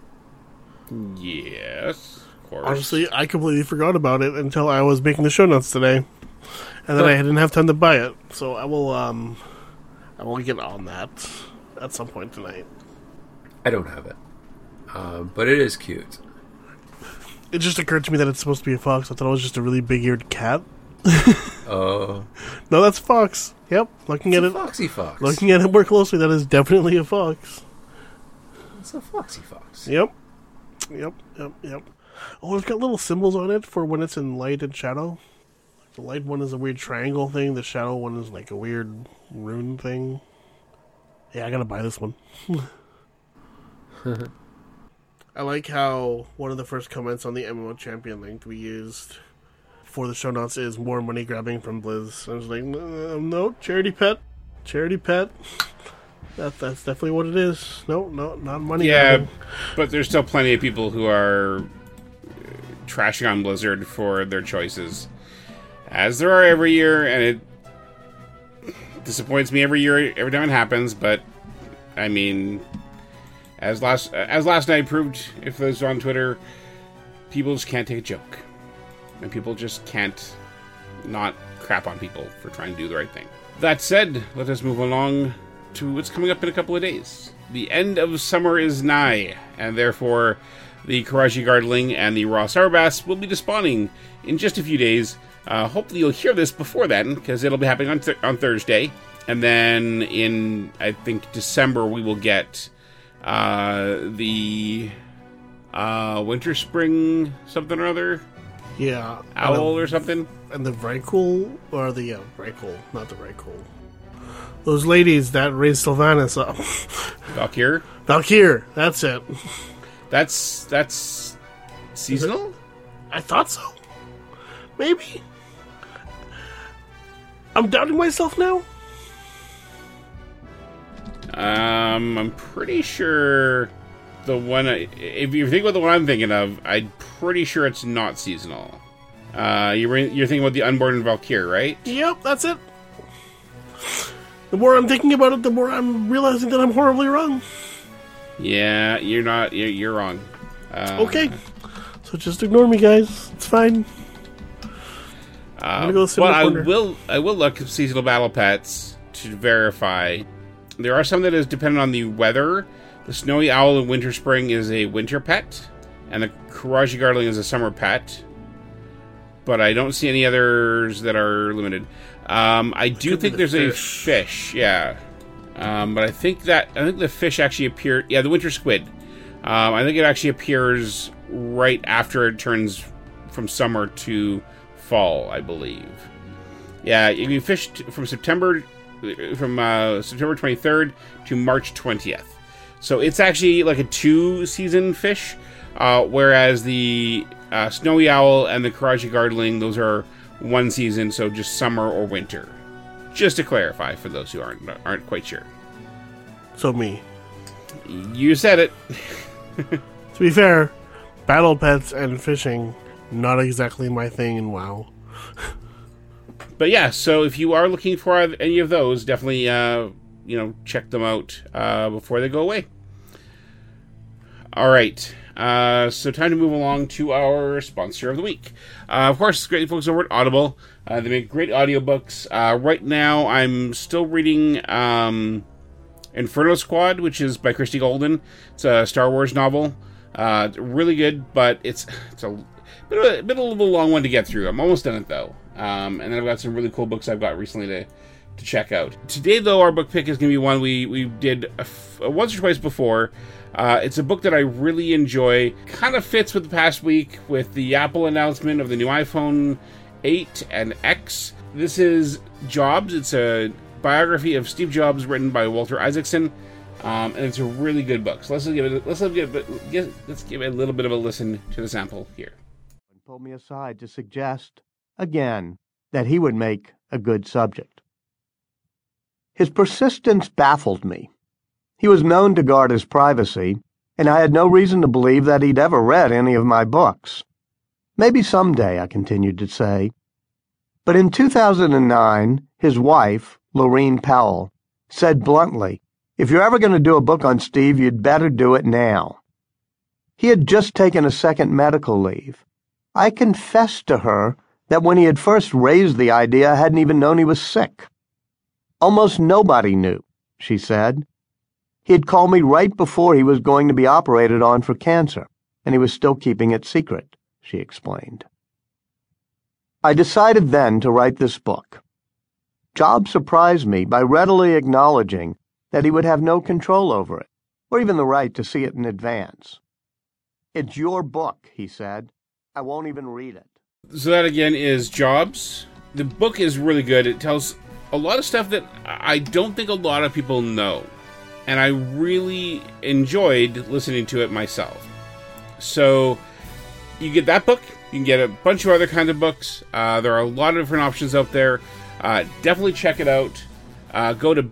Yes, of course. Honestly, I completely forgot about it until I was making the show notes today, and then I didn't have time to buy it. So I will get on that at some point tonight. I don't have it, but it is cute. It just occurred to me that it's supposed to be a fox. I thought it was just a really big-eared cat. Oh, no, that's a fox. Yep, looking it's at a it, foxy fox. looking at it more closely, that is definitely a fox. It's a foxy fox. Yep. Oh, it's got little symbols on it for when it's in light and shadow. The light one is a weird triangle thing. The shadow one is like a weird rune thing. Yeah, I gotta buy this one. I like how one of the first comments on the MMO Champion link we used for the show notes is more money grabbing from Blizz. I was like, no, charity pet. That's definitely what it is. No, not money grabbing. But there's still plenty of people who are trashing on Blizzard for their choices, as there are every year, and it disappoints me every year, every time it happens. But I mean, as last night proved, if those on Twitter, people just can't take a joke, and people just can't not crap on people for trying to do the right thing. That said, let us move along to what's coming up in a couple of days. The end of summer is nigh, and therefore the Karaji Gardling and the Raw Sourbass will be despawning in just a few days. Hopefully you'll hear this before then, because it'll be happening on Thursday. And then in, I think, December, we will get the Winter Spring something or other. Yeah. Owl or something. And the Vrykul, or the Vrykul, not the Vrykul. Those ladies that raised Sylvanas up. Valkyr, that's it. That's seasonal? I thought so. Maybe. I'm doubting myself now. I'm pretty sure the one... if you think about the one I'm thinking of, I'm pretty sure it's not seasonal. You're thinking about the Unborn Valkyr, right? Yep, that's it. The more I'm thinking about it, the more I'm realizing that I'm horribly wrong. Yeah, you're not. You're wrong. Okay. So just ignore me, guys. It's fine. I'm gonna go well, I will look at seasonal battle pets to verify. There are some that is dependent on the weather. The Snowy Owl in Winter Spring is a winter pet, and the Karaji Gardling is a summer pet. But I don't see any others that are limited. I do think there's a fish, yeah. But I think the fish actually appeared. Yeah, the winter squid. I think it actually appears right after it turns from summer to fall, I believe. Yeah, you can fish from September 23rd to March 20th. So it's actually like a 2-season fish, whereas the snowy owl and the Karachi Gardling, those are 1 season, so just summer or winter. Just to clarify for those who aren't quite sure. So me. You said it. To be fair, battle pets and fishing, not exactly my thing in WoW. But yeah, so if you are looking for any of those, definitely check them out before they go away. All right, so time to move along to our sponsor of the week. Of course, it's great folks over at Audible. They make great audiobooks. Right now, I'm still reading Inferno Squad, which is by Christie Golden. It's a Star Wars novel. Really good, but it's a bit of a little long one to get through. I'm almost done it, though. And then I've got some really cool books I've got recently to check out. Today, though, our book pick is going to be one we did once or twice before. It's a book that I really enjoy. Kind of fits with the past week with the Apple announcement of the new iPhone 8 and X. This is Jobs. It's a biography of Steve Jobs written by Walter Isaacson. And it's a really good book. So let's give it a little bit of a listen to the sample here. Pulled me aside to suggest, again, that he would make a good subject. His persistence baffled me. He was known to guard his privacy, and I had no reason to believe that he'd ever read any of my books. Maybe someday, I continued to say. But in 2009, his wife, Lorene Powell, said bluntly, "If you're ever going to do a book on Steve, you'd better do it now." He had just taken a second medical leave. I confessed to her that when he had first raised the idea, I hadn't even known he was sick. "Almost nobody knew," she said. "He had called me right before he was going to be operated on for cancer, and he was still keeping it secret," she explained. I decided then to write this book. Jobs surprised me by readily acknowledging that he would have no control over it, or even the right to see it in advance. "It's your book," he said. "I won't even read it." So that again is Jobs. The book is really good. It tells a lot of stuff that I don't think a lot of people know. And I really enjoyed listening to it myself. So you get that book. You can get a bunch of other kinds of books. There are a lot of different options out there. Definitely check it out. Go to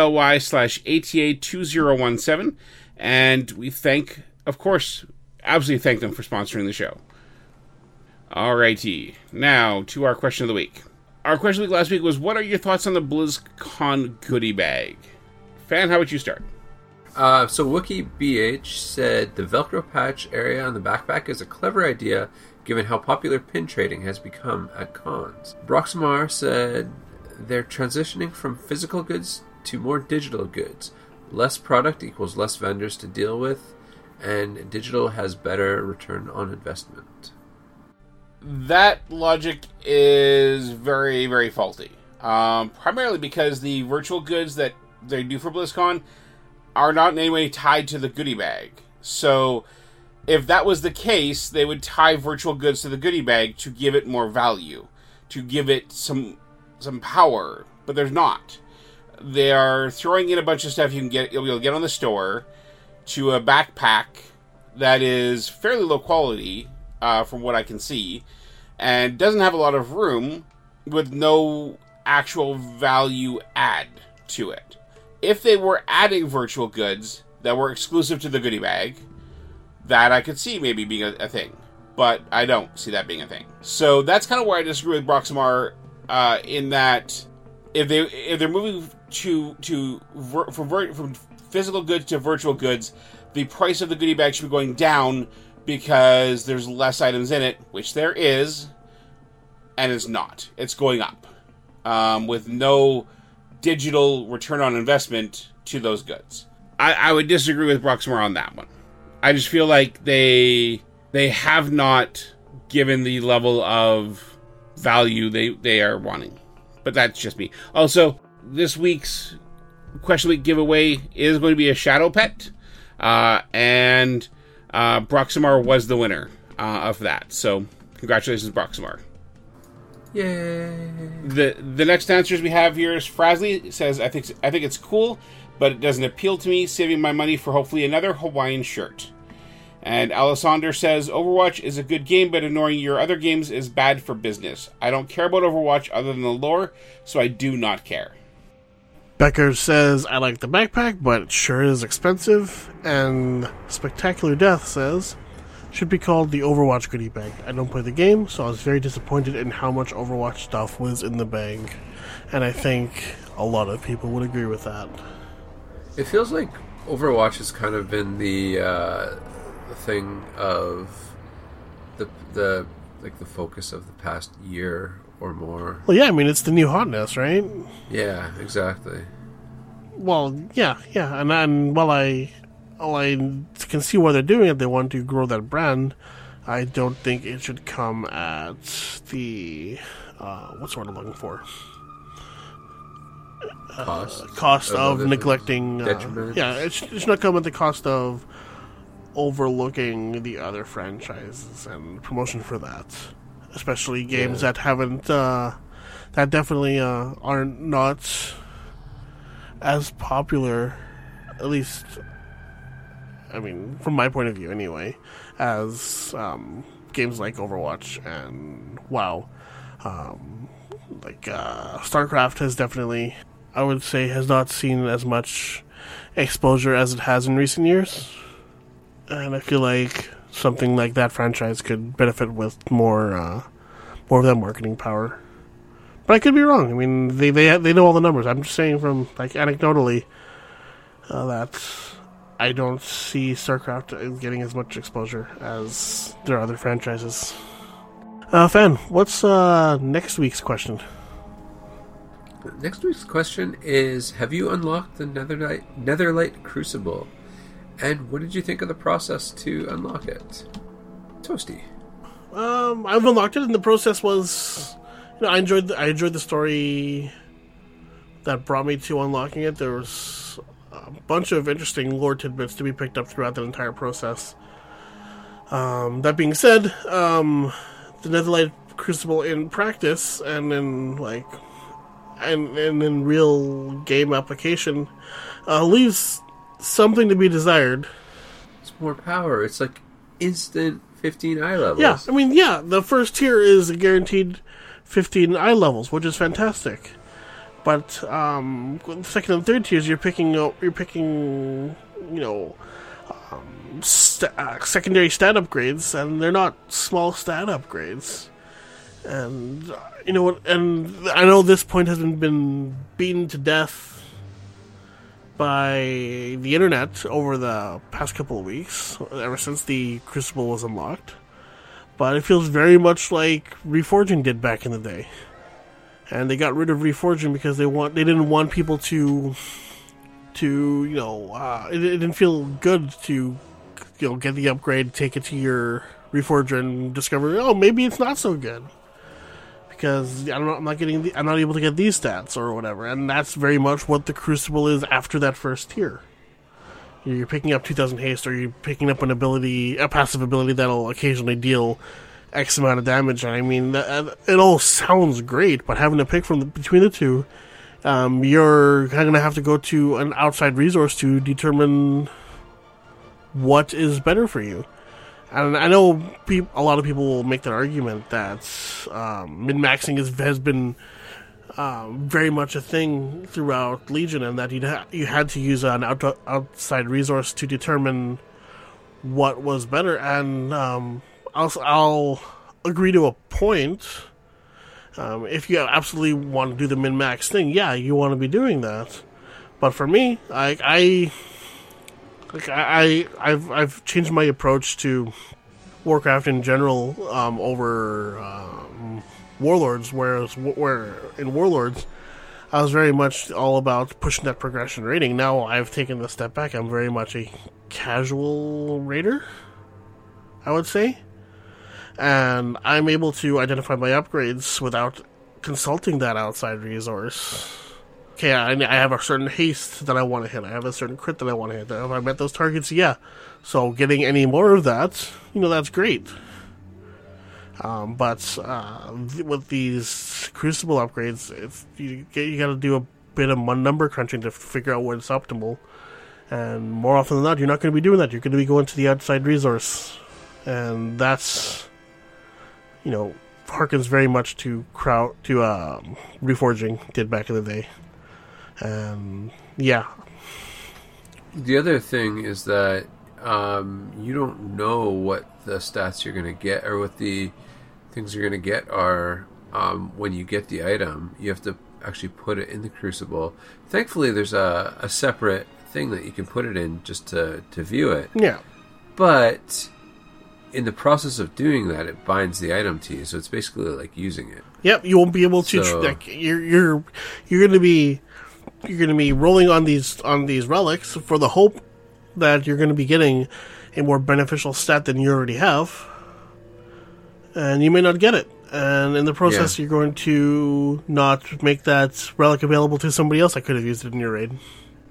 bit.ly/ATA2017. And we absolutely thank them for sponsoring the show. Alrighty, now to our question of the week. Our question of the week last week was, what are your thoughts on the BlizzCon goodie bag? Fan, how would you start? So WookieBH said, the Velcro patch area on the backpack is a clever idea given how popular pin trading has become at cons. Broxmar said, they're transitioning from physical goods to more digital goods. Less product equals less vendors to deal with, and digital has better return on investment. That logic is very, very faulty. Primarily because the virtual goods that they do for BlizzCon are not in any way tied to the goodie bag. So, if that was the case, they would tie virtual goods to the goodie bag to give it more value, to give it some power, but there's not. They are throwing in a bunch of stuff you'll be able to get on the store to a backpack that is fairly low quality, from what I can see, and doesn't have a lot of room with no actual value add to it. If they were adding virtual goods that were exclusive to the goodie bag, that I could see maybe being a thing. But I don't see that being a thing. So that's kind of where I disagree with Broxmar, in that if they're moving from physical goods to virtual goods, the price of the goodie bag should be going down because there's less items in it, which there is, and it's not. It's going up, with no digital return on investment to those goods. I would disagree with Broxmar on that one. I just feel like they have not given the level of value they are wanting. But that's just me. Also, this week's Question Week giveaway is going to be a Shadow Pet, and Broxmar was the winner of that. So Congratulations, Proximar. Yay! The next answers we have here is Frasley says, I think it's cool, but it doesn't appeal to me, saving my money for hopefully another Hawaiian shirt. And Alessander says, Overwatch is a good game, but ignoring your other games is bad for business. I don't care about Overwatch other than the lore, so I do not care. Becker says, I like the backpack, but it sure is expensive. And Spectacular Death says, should be called the Overwatch goodie bag. I don't play the game, so I was very disappointed in how much Overwatch stuff was in the bag. And I think a lot of people would agree with that. It feels like Overwatch has kind of been the thing of the focus of the past year or more. Well, yeah, I mean, it's the new hotness, right? Yeah, exactly. Well, yeah, and while I can see why they're doing it, they want to grow that brand. I don't think it should come at the what's the word I'm looking for? Cost of neglecting. It should not come at the cost of overlooking the other franchises and promotion for that, especially games that haven't that definitely are not as popular, at least I mean from my point of view anyway, as games like Overwatch and WoW. StarCraft has definitely, I would say, has not seen as much exposure as it has in recent years. And I feel like something like that franchise could benefit with more of that marketing power. But I could be wrong. I mean, they know all the numbers. I'm just saying from, like, anecdotally, that I don't see StarCraft getting as much exposure as their other franchises. Fan, what's next week's question? Next week's question is, have you unlocked the Netherlight Crucible? And what did you think of the process to unlock it? Toasty. I've unlocked it, and the process was, I enjoyed the story that brought me to unlocking it. There was a bunch of interesting lore tidbits to be picked up throughout the entire process. That being said, the Netherlight Crucible in practice and in in real game application leaves something to be desired. It's more power. It's like instant 15 eye levels. Yeah, I mean, the first tier is a guaranteed 15 eye levels, which is fantastic. But the second and third tiers, you're picking secondary stat upgrades, and they're not small stat upgrades. And you know what? And I know this point has been beaten to death by the internet over the past couple of weeks, ever since the Crucible was unlocked. But it feels very much like Reforging did back in the day, and they got rid of Reforging because they didn't want people to it didn't feel good to get the upgrade, take it to your Reforger, and discover maybe it's not so good because I'm not able to get these stats or whatever. And that's very much what the Crucible is after that first tier. You're picking up 2000 haste, or you're picking up a passive ability that'll occasionally deal X amount of damage. And I mean, it all sounds great, but having to pick between the two, you're kind of going to have to go to an outside resource to determine what is better for you. And I know a lot of people will make that argument that min-maxing has been very much a thing throughout Legion, and that you had to use an outside resource to determine what was better. And I'll agree to a point. If you absolutely want to do the min-max thing, you want to be doing that. But for me, I've changed my approach to Warcraft in general over Warlords, where in Warlords I was very much all about pushing that progression rating. Now I've taken the step back. I'm very much a casual raider, I would say, and I'm able to identify my upgrades without consulting that outside resource. Okay, I have a certain haste that I want to hit. I have a certain crit that I want to hit. If I met those targets, so getting any more of that, that's great. But with these Crucible upgrades, you got to do a bit of number crunching to figure out what's optimal. And more often than not, you're not going to be doing that. You're going to be going to the outside resource. And that's, harkens very much to Reforging did back in the day. Yeah. The other thing is that you don't know what the stats you're going to get or what the things you're going to get are when you get the item. You have to actually put it in the Crucible. Thankfully, there's a separate thing that you can put it in just to view it. Yeah. But in the process of doing that, it binds the item to you, so it's basically like using it. Yep, you won't be able to. You're going to be rolling on these relics for the hope that you're going to be getting a more beneficial stat than you already have, and you may not get it. And in the process, you're going to not make that relic available to somebody else that could have used it in your raid.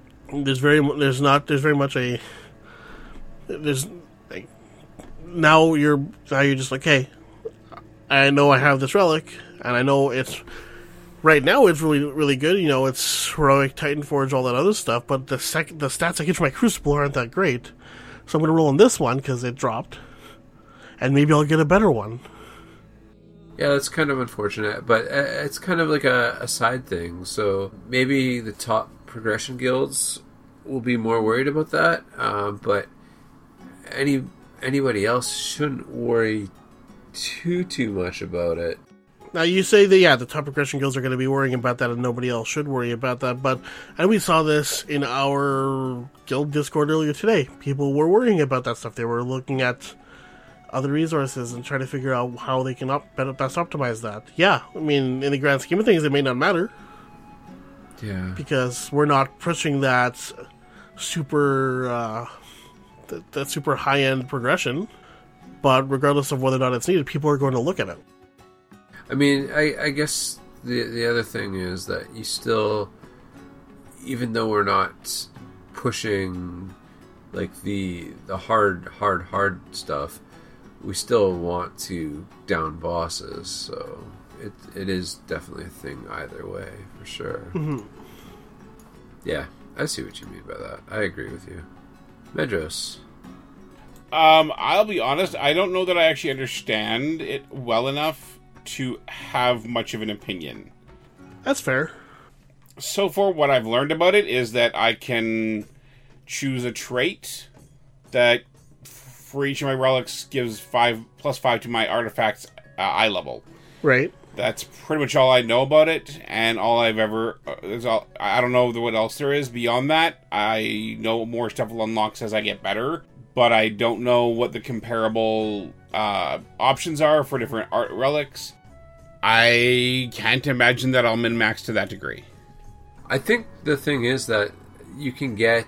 Now you're just like, hey, I know I have this relic, and I know it's right now it's really, really good. It's heroic, Titan Forge, all that other stuff. But the stats I get from my Crucible aren't that great, so I'm going to roll on this one because it dropped, and maybe I'll get a better one. Yeah, that's kind of unfortunate, but it's kind of like a side thing. So maybe the top progression guilds will be more worried about that, but anybody else shouldn't worry too much about it. Now you say that the top progression guilds are going to be worrying about that, and nobody else should worry about that. And we saw this in our guild Discord earlier today. People were worrying about that stuff. They were looking at other resources and trying to figure out how they can best optimize that. Yeah, I mean, in the grand scheme of things, it may not matter. Yeah, because we're not pushing that super that super high end progression. But regardless of whether or not it's needed, people are going to look at it. I mean, I guess the other thing is that you still, even though we're not pushing like the hard stuff, we still want to down bosses. So it is definitely a thing either way, for sure. Mm-hmm. Yeah, I see what you mean by that. I agree with you. Medros. I'll be honest, I don't know that I actually understand it well enough to have much of an opinion. That's fair. So far, what I've learned about it is that I can choose a trait that for each of my relics gives +5 to my artifact's eye level. Right. That's pretty much all I know about it, and all I've ever... I don't know what else there is beyond that. I know more stuff will unlock as I get better, but I don't know what the comparable options are for different art relics. I can't imagine that I'll min-max to that degree. I think the thing is that you can get...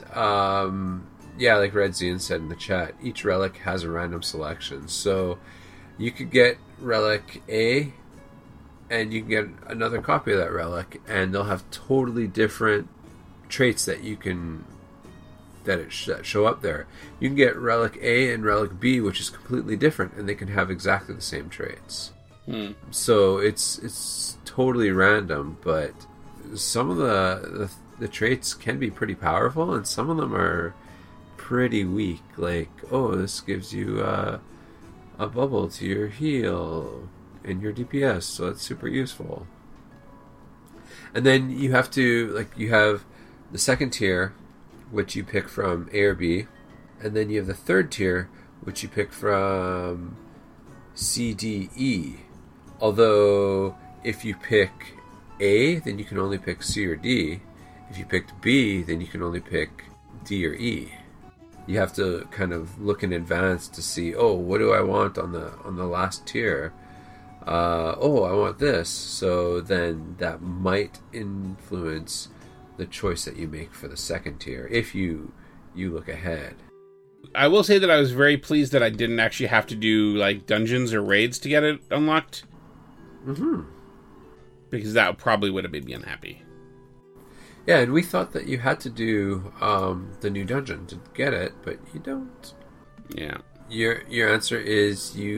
like Red Zian said in the chat, each relic has a random selection. So you could get relic A, and you can get another copy of that relic, and they'll have totally different traits that you can that show up there. You can get relic A and relic B, which is completely different, and they can have exactly the same traits. So it's totally random, but some of the traits can be pretty powerful, and some of them are pretty weak. Like, this gives you a bubble to your heal and your DPS, so it's super useful. And then you have the second tier, which you pick from A or B, and then you have the third tier, which you pick from C, D, E. Although if you pick A, then you can only pick C or D. If you picked B, then you can only pick D or E. You have to kind of look in advance to see, what do I want on the last tier? I want this. So then that might influence the choice that you make for the second tier if you look ahead. I will say that I was very pleased that I didn't actually have to do like dungeons or raids to get it unlocked. Mm-hmm. Because that probably would have made me unhappy. Yeah, and we thought that you had to do the new dungeon to get it, but you don't. Yeah. Your answer is you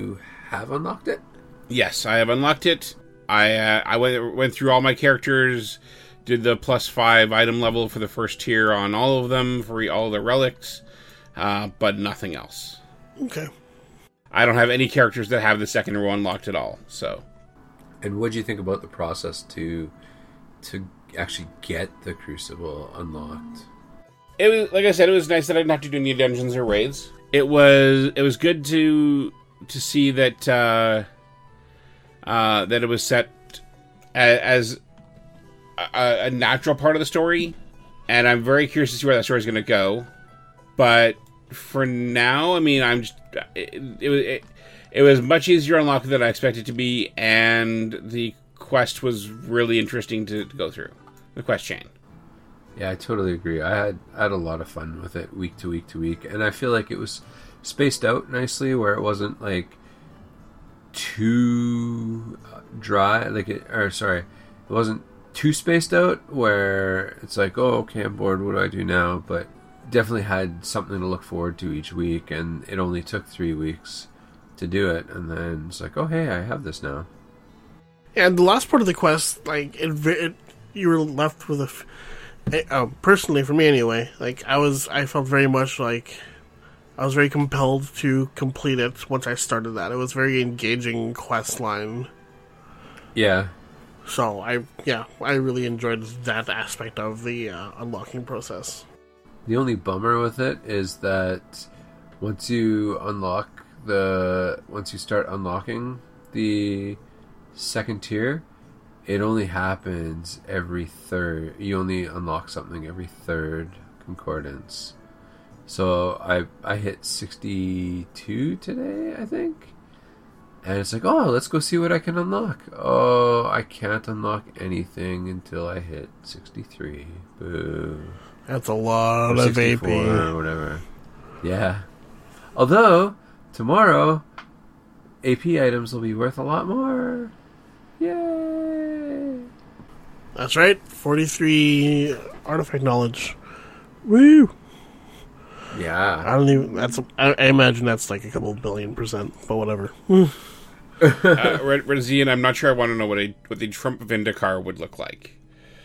have unlocked it? Yes, I have unlocked it. I went through all my characters, did the +5 item level for the first tier on all of them, for all the relics, but nothing else. Okay. I don't have any characters that have the second row unlocked at all, so. And what do you think about the process to actually get the Crucible unlocked? It was, like I said, it was nice that I didn't have to do any dungeons or raids. It was good to see that that it was set as a natural part of the story, and I'm very curious to see where that story is going to go. But for now, I mean, I'm just it was much easier to unlock than I expected it to be, and the quest was really interesting to go through, the quest chain. Yeah, I totally agree. I had a lot of fun with it week to week to week, and I feel like it was spaced out nicely, where it wasn't like too dry, it wasn't too spaced out where it's like, oh, okay, I'm bored, what do I do now? But definitely had something to look forward to each week, and it only took 3 weeks to do it, and then it's like, oh, hey, I have this now. And the last part of the quest, like, you were left with personally, for me anyway, like, I felt very much like I was very compelled to complete it once I started that. It was a very engaging quest line. Yeah. So, I really enjoyed that aspect of the unlocking process. The only bummer with it is that once you start unlocking the second tier, it only happens every third. You only unlock something every third concordance. So I hit 62 today, I think. And it's like, oh, let's go see what I can unlock. Oh, I can't unlock anything until I hit 63. Boo. That's a lot of AP. Or whatever. Yeah. Although, tomorrow, AP items will be worth a lot more. Yay! That's right. 43 artifact knowledge. Woo! Yeah. I imagine that's like a couple billion%, but whatever. Redzian, I'm not sure I want to know what the Trump Vindicar would look like.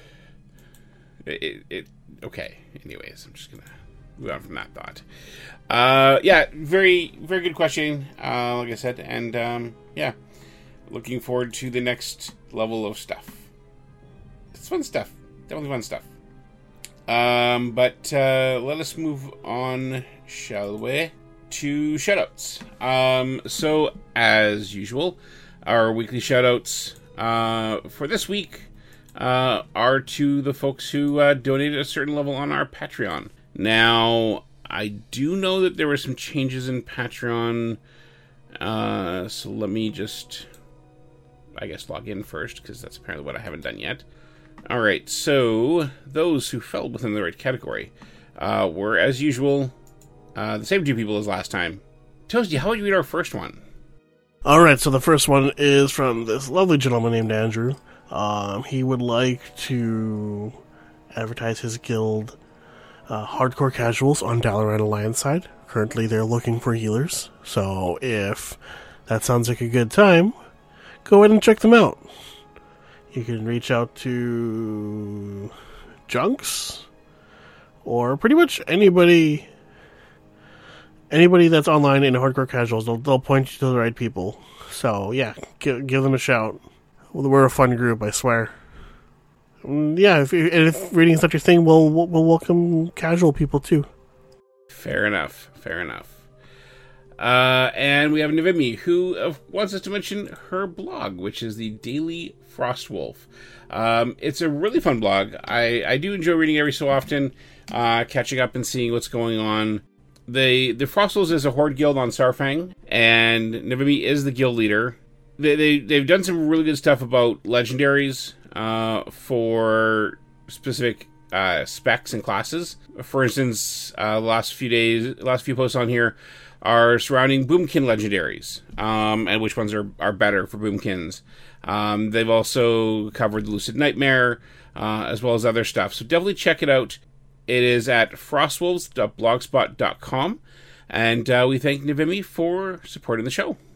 Okay. Anyways, I'm just gonna move on from that thought. Yeah, very, very good question. Like I said, and yeah, looking forward to the next level of stuff. It's fun stuff. Definitely fun stuff. But let us move on, shall we, to shoutouts. So, as usual, our weekly shoutouts for this week are to the folks who donated a certain level on our Patreon. Now, I do know that there were some changes in Patreon, so let me just, I guess, log in first, because that's apparently what I haven't done yet. Alright, so those who fell within the right category were, as usual, the same two people as last time. Toasty, how would you read our first one? Alright, so the first one is from this lovely gentleman named Andrew. He would like to advertise his guild, Hardcore Casuals, on Dalaran Alliance side. Currently, they're looking for healers, so if that sounds like a good time, go ahead and check them out. You can reach out to Junks, or pretty much anybody that's online in Hardcore Casuals. They'll point you to the right people. So yeah, give them a shout. We're a fun group, I swear. Yeah, if reading's not your thing, we'll welcome casual people too. Fair enough. And we have Nivimi, who wants us to mention her blog, which is the Daily Frostwolf. It's a really fun blog. I do enjoy reading every so often, catching up and seeing what's going on. The Frostwolves is a horde guild on Saurfang, and Nivimi is the guild leader. They've done some really good stuff about legendaries for specific specs and classes. For instance, last few posts on here are surrounding Boomkin legendaries, and which ones are better for Boomkins. They've also covered the Lucid Nightmare, as well as other stuff. So definitely check it out. It is at frostwolves.blogspot.com, and we thank Nivimi for supporting the show.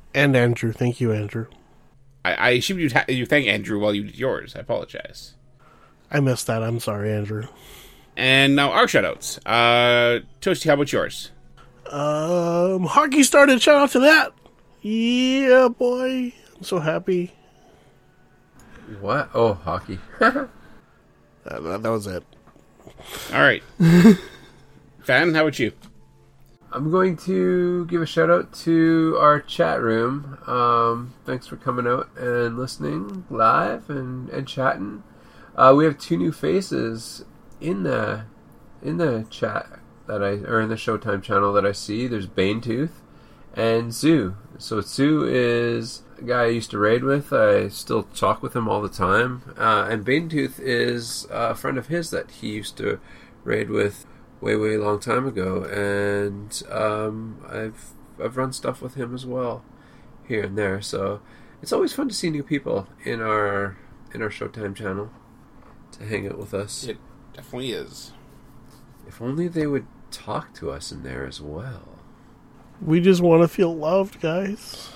And Andrew. Thank you, Andrew. I assume you thank Andrew while you did yours. I apologize. I missed that. I'm sorry, Andrew. And now our shoutouts. Toasty, how about yours? Hockey started. Shout out to that. Yeah, boy. I'm so happy. What? Oh, hockey. That was it. All right. Fan, how about you? I'm going to give a shout out to our chat room. Thanks for coming out and listening live and chatting. We have 2 new faces in the chat in the Showtime channel that I see. There's Banetooth and Zoo. So Zoo is a guy I used to raid with. I still talk with him all the time. And Banetooth is a friend of his that he used to raid with way long time ago, and I've run stuff with him as well here and there. So it's always fun to see new people in our Showtime channel to hang out with us. It definitely is. If only they would talk to us in there as well. We just want to feel loved, guys.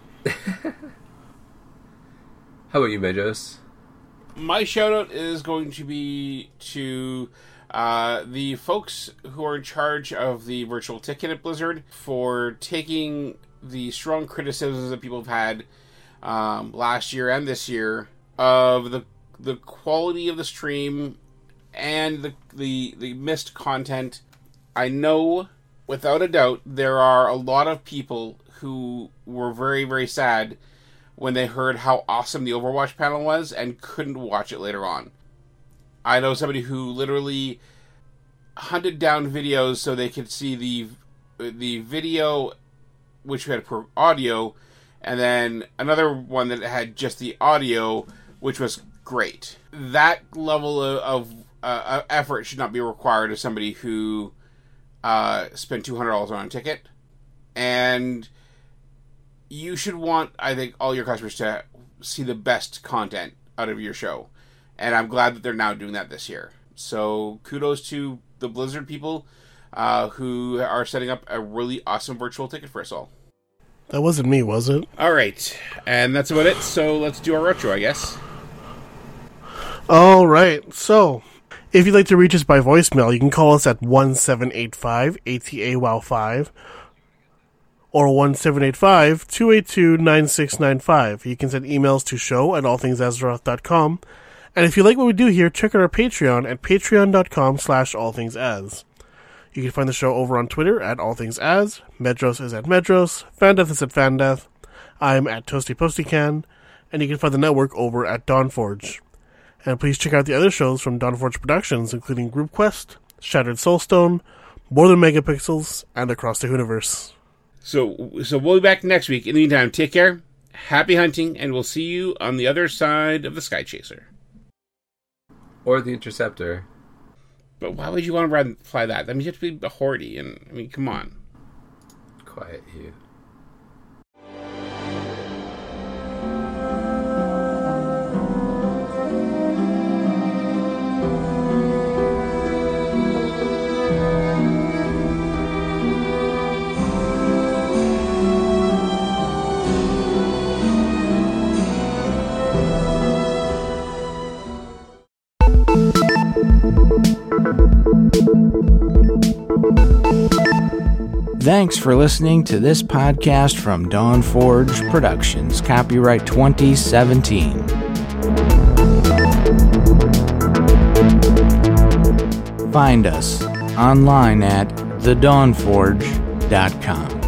How about you, Medjos? My shout out is going to be to the folks who are in charge of the virtual ticket at Blizzard for taking the strong criticisms that people have had last year and this year of the quality of the stream and the missed content. I know, without a doubt, there are a lot of people who were very, very sad when they heard how awesome the Overwatch panel was and couldn't watch it later on. I know somebody who literally hunted down videos so they could see the video, which had audio, and then another one that had just the audio, which was great. That level of effort should not be required of somebody who spent $200 on a ticket. And you should want, I think, all your customers to see the best content out of your show. And I'm glad that they're now doing that this year. So kudos to the Blizzard people who are setting up a really awesome virtual ticket for us all. That wasn't me, was it? All right. And that's about it. So let's do our retro, I guess. All right. So if you'd like to reach us by voicemail, you can call us at 1785-ATA-WOW5 or 1785-282-9695. You can send emails to show@allthingsazeroth.com. And if you like what we do here, check out our Patreon at patreon.com/allthingsaz. You can find the show over on Twitter at allthingsaz. Medros is at Medros. Fandeath is at Fandeath. I'm at ToastyPostyCan. And you can find the network over at Dawnforge. And please check out the other shows from Dawnforge Productions, including Group Quest, Shattered Soulstone, More Than Megapixels, and Across the Hooniverse. So we'll be back next week. In the meantime, take care, happy hunting, and we'll see you on the other side of the Sky Chaser. Or the Interceptor. But why would you want to fly that? That means you have to be a Horde, and I mean, come on. Quiet you. Thanks for listening to this podcast from Dawnforge Productions, copyright 2017. Find us online at thedawnforge.com.